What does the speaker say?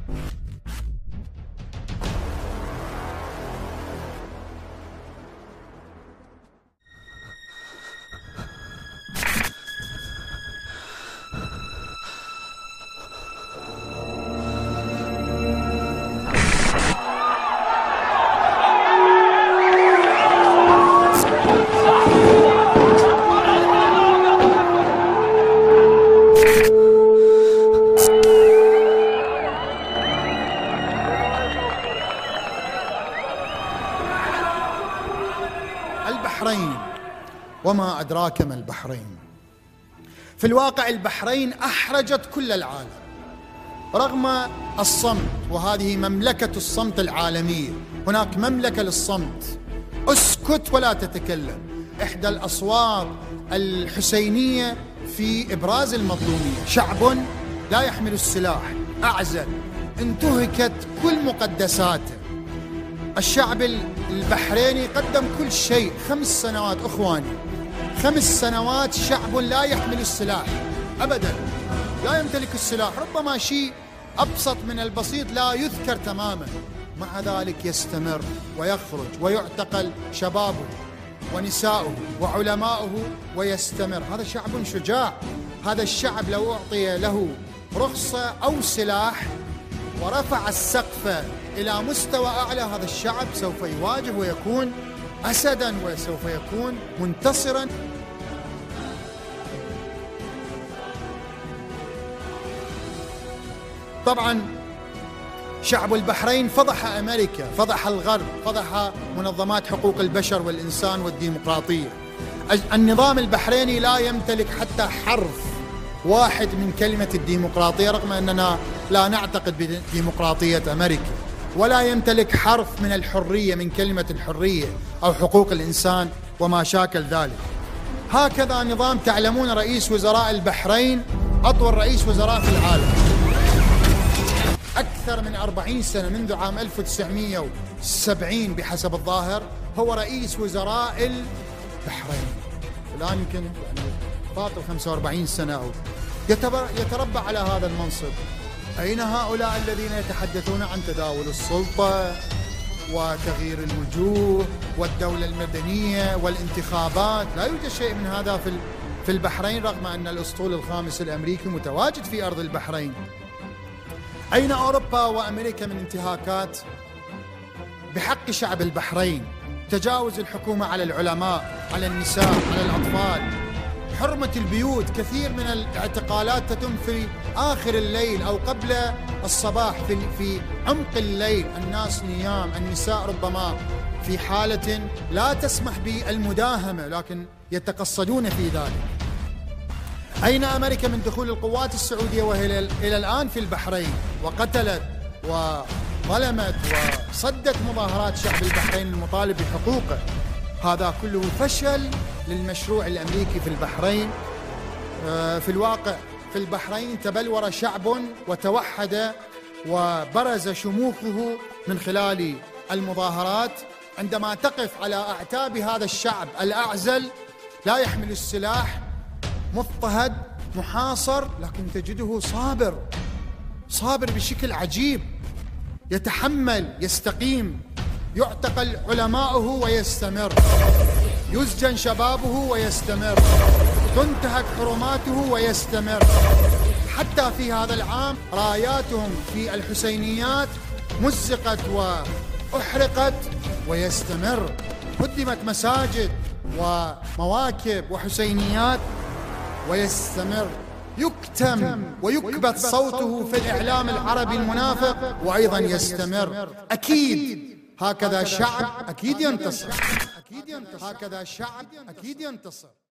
البحرين، وما أدراك ما البحرين. في الواقع البحرين أحرجت كل العالم رغم الصمت، وهذه مملكة الصمت العالمية. هناك مملكة للصمت، اسكت ولا تتكلم، إحدى الأصوات الحسينية في إبراز المظلومية. شعب لا يحمل السلاح، أعزل، انتهكت كل مقدساته. الشعب البحريني قدم كل شيء. 5 سنوات أخواني، 5 سنوات شعب لا يحمل السلاح أبدا، لا يمتلك السلاح، ربما شيء أبسط من البسيط لا يذكر تماما. مع ذلك يستمر ويخرج ويعتقل شبابه ونساؤه وعلماؤه ويستمر. هذا شعب شجاع. هذا الشعب لو أعطي له رخصة أو سلاح ورفع السقف إلى مستوى أعلى، هذا الشعب سوف يواجه ويكون أسداً وسوف يكون منتصراً. طبعاً شعب البحرين فضح أمريكا، فضح الغرب، فضح منظمات حقوق البشر والإنسان والديمقراطية. النظام البحريني لا يمتلك حتى حرف واحد من كلمة الديمقراطية، رغم أننا لا نعتقد بديمقراطية أمريكا، ولا يمتلك حرف من الحرية، من كلمة الحرية أو حقوق الإنسان وما شاكل ذلك. هكذا نظام. تعلمون رئيس وزراء البحرين أطول رئيس وزراء في العالم، أكثر من 40 سنة، منذ عام 1970 بحسب الظاهر هو رئيس وزراء البحرين. الآن يمكن فاطر 45 سنة أو يتربع على هذا المنصب. أين هؤلاء الذين يتحدثون عن تداول السلطة وتغيير الوجوه والدولة المدنية والانتخابات؟ لا يوجد شيء من هذا في البحرين، رغم أن الأسطول الخامس الأمريكي متواجد في أرض البحرين. أين أوروبا وأمريكا من انتهاكات بحق شعب البحرين؟ تجاوز الحكومة على العلماء، على النساء، على الأطفال، حرمة البيوت. كثير من الاعتقالات تتم في آخر الليل أو قبل الصباح، في عمق الليل، الناس نيام، النساء ربما في حالة لا تسمح بالمداهمة، لكن يتقصدون في ذلك. أين أمريكا من دخول القوات السعودية وهي إلى الآن في البحرين، وقتلت وظلمت وصدت مظاهرات شعب البحرين المطالب بحقوقه؟ هذا كله فشل للمشروع الأمريكي في البحرين. في الواقع في البحرين تبلور شعب وتوحد وبرز شموخه من خلال المظاهرات. عندما تقف على أعتاب هذا الشعب الأعزل لا يحمل السلاح، مضطهد، محاصر، لكن تجده صابر بشكل عجيب، يتحمل، يستقيم، يعتقل علماؤه ويستمر، يسجن شبابه ويستمر، تنتهك حرماته ويستمر. حتى في هذا العام راياتهم في الحسينيات مزقت وأحرقت ويستمر. هدمت مساجد ومواكب وحسينيات ويستمر. يكتم ويكبت صوته في الإعلام العربي المنافق وأيضا يستمر. أكيد هكذا شعب أكيد ينتصر. هكذا شعب أكيد ينتصر.